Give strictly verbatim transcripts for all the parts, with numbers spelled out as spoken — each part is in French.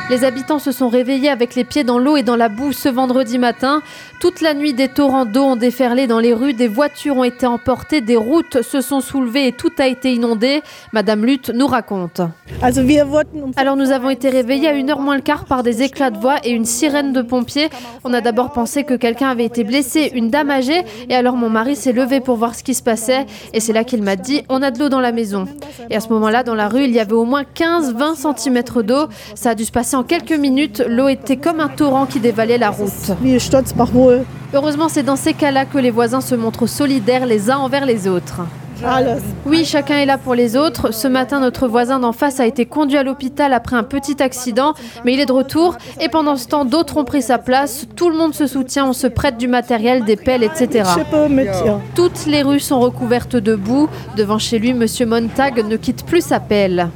Les habitants se sont réveillés avec les pieds dans l'eau et dans la boue ce vendredi matin. Toute la nuit, des torrents d'eau ont déferlé dans les rues, des voitures ont été emportées, des routes se sont soulevées et tout a été inondé. Madame Luth nous raconte. Alors nous avons été réveillés à une heure moins le quart par des éclats de voix et une sirène de pompiers. On a d'abord pensé que quelqu'un avait été blessé, une dame âgée, et alors mon mari s'est levé pour voir ce qui se passait et c'est là qu'il m'a dit « on a de l'eau dans la maison ». Et à ce moment-là, dans la rue, il y avait au moins quinze à vingt centimètres d'eau. Ça a dû se passer en quelques minutes. L'eau était comme un torrent qui dévalait la route. Heureusement, c'est dans ces cas-là que les voisins se montrent solidaires les uns envers les autres. Oui, chacun est là pour les autres. Ce matin, notre voisin d'en face a été conduit à l'hôpital après un petit accident, mais il est de retour. Et pendant ce temps, d'autres ont pris sa place. Tout le monde se soutient, on se prête du matériel, des pelles, et cetera. Toutes les rues sont recouvertes de boue. Devant chez lui, Monsieur Montag ne quitte plus sa pelle.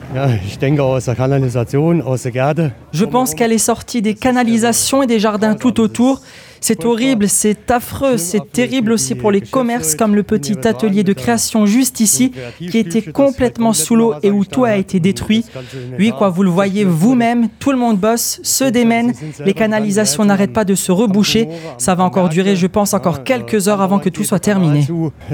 Je pense qu'elle est sortie des canalisations et des jardins tout autour. C'est horrible, c'est affreux, c'est terrible aussi pour les commerces comme le petit atelier de création juste ici qui était complètement sous l'eau et où tout a été détruit. Oui, quoi, vous le voyez vous-même, tout le monde bosse, se démène, les canalisations n'arrêtent pas de se reboucher. Ça va encore durer, je pense, encore quelques heures avant que tout soit terminé.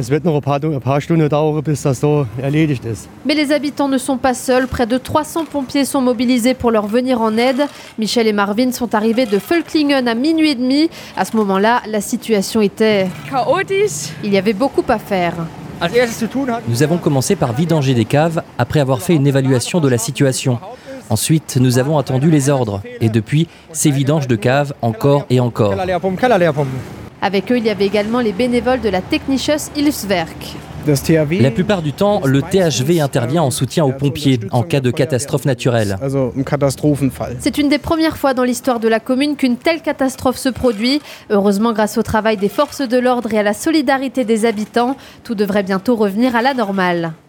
Mais les habitants ne sont pas seuls, près de trois cents pompiers sont mobilisés pour leur venir en aide. Michel et Marvin sont arrivés de Völklingen à minuit et demi. À ce moment-là, la situation était chaotique. Il y avait beaucoup à faire. Nous avons commencé par vidanger des caves après avoir fait une évaluation de la situation. Ensuite, nous avons attendu les ordres. Et depuis, c'est vidange de caves encore et encore. Avec eux, il y avait également les bénévoles de la Technisches Hilfswerk. La plupart du temps, le T H V intervient en soutien aux pompiers en cas de catastrophe naturelle. C'est une des premières fois dans l'histoire de la commune qu'une telle catastrophe se produit. Heureusement, grâce au travail des forces de l'ordre et à la solidarité des habitants, tout devrait bientôt revenir à la normale.